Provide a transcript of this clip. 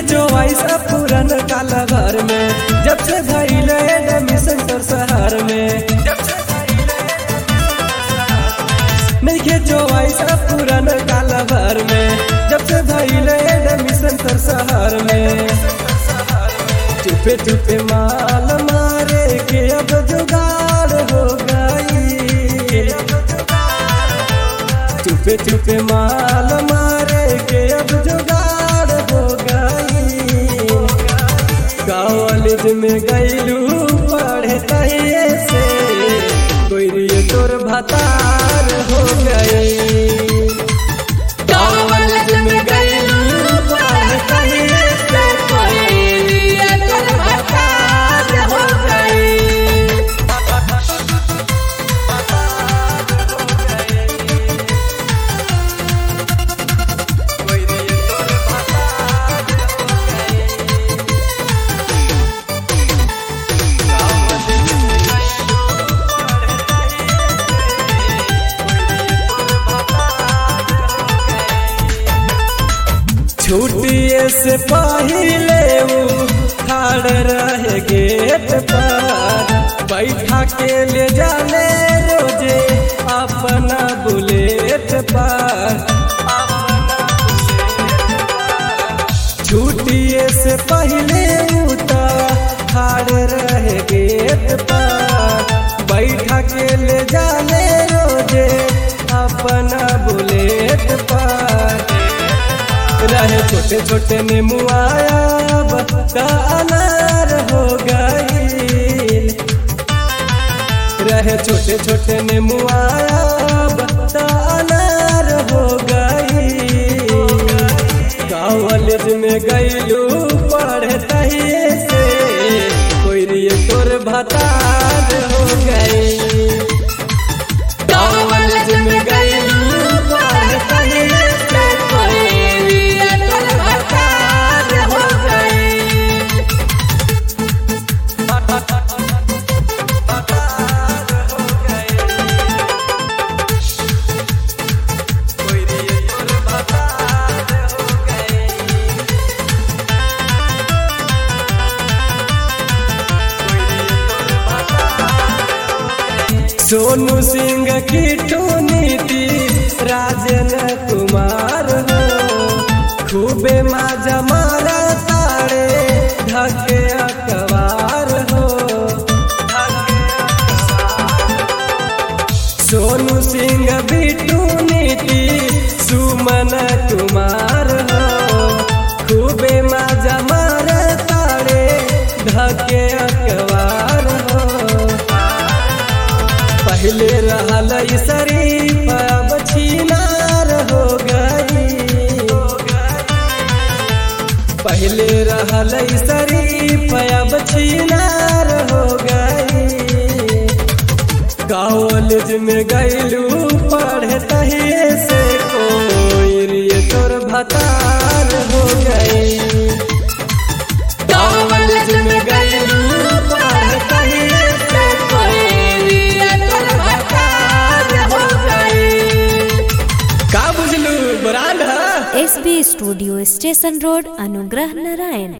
चौवाइस पुरन काल भर में जब से भइल एडमिशन तोर शहर में नइखे चौवाइस पुरन काल भर में जब से भइल एडमिशन तोर शहर में चुपे चुपे माल मारे के अब जुगाड़ हो गई चुपे चुपे माल मारे के अब जुगाड़ हो गई कॉलेज में गईलू पढ़े तहिए से कोई तोर भतार हो गई कॉलेज में गईलू पढ़े तहिए से कोई तोर भतार हो गई छुट्टिए से पहले वो खड़ रहे गेट पर बैठा के ले जाने रोजे अपना बुलेट पर छुट्टिए से पहले वो खड़ रहे गेट पर बैठा के ले जाने रोजे अपना बुलेट पर रहे छोटे छोटे नीमुआया बता अनार हो गई रहे छोटे छोटे नीमुआया बता अनार हो गई कॉलेज में गईलू पढ़े तहिए से कोई तोर भतार हो गई कॉलेज में गईलू पढ़े तहिए से सोनू सिंह किट्टू नीति राजन कुमार हो खूबे माजा मारा तारे ढके अखबार हो सोनू सिंह बिट्टू नीति सुमन कुमार हो खूबे माजा मारा तारे ढके अखबार हो पहले रहल शरीफ अब छिनार हो गई पहले रहल शरीफ अब छिनार हो गई कॉलेज में गईलू पढ़े तहिए से कोई तोर भतार हो गई कॉलेज में गईलू पढ़े तहिए से SB studio station road Anugrah Narayan.